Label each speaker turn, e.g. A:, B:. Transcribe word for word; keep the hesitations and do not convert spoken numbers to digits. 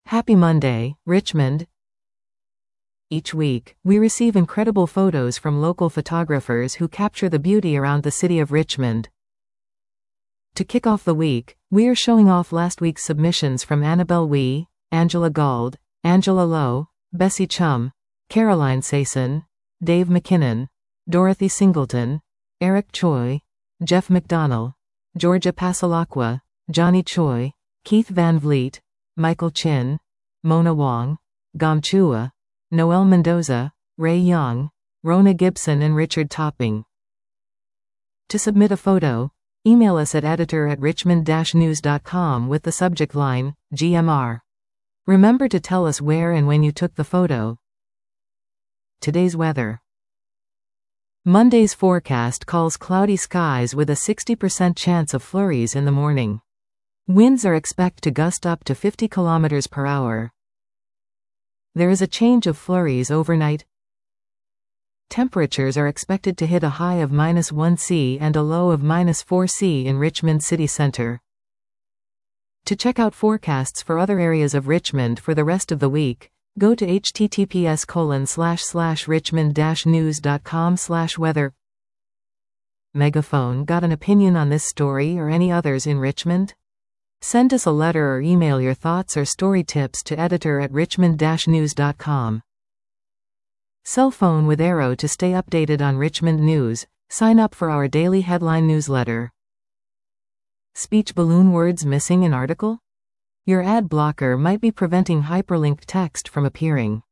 A: Happy Monday, Richmond. Each week, we receive incredible photos from local photographers who capture the beauty around the city of Richmond. To kick off the week, we are showing off last week's submissions from Annabelle Wee, Angela Gauld, Angela Lowe, Bessie Chum, Caroline Sayson, Dave McKinnon, Dorothy Singleton, Eric Choi, Jeff McDonnell, Georgia Pasalakwa, Johnny Choi, Keith Van Vliet, Michael Chin, Mona Wong, Gom Chua, Noel Mendoza, Ray Young, Rona Gibson and Richard Topping. To submit a photo, email us at editor at richmond dash news dot com with the subject line, G M R. Remember to tell us where and when you took the photo. Today's weather. Monday's forecast calls cloudy skies with a sixty percent chance of flurries in the morning. Winds are expected to gust up to fifty kilometers per hour. There is a change of flurries overnight. Temperatures are expected to hit a high of minus one C and a low of minus four C in Richmond city center. To check out forecasts for other areas of Richmond for the rest of the week, go to h t t p s colon slash slash richmond dash news dot com slash weather. Megaphone got an opinion on this story or any others in Richmond? Send us a letter or email your thoughts or story tips to editor at richmond dash news dot com. Cell phone with Arrow to stay updated on Richmond news. Sign up for our daily headline newsletter. Speech balloon words missing in article? Your ad blocker might be preventing hyperlinked text from appearing.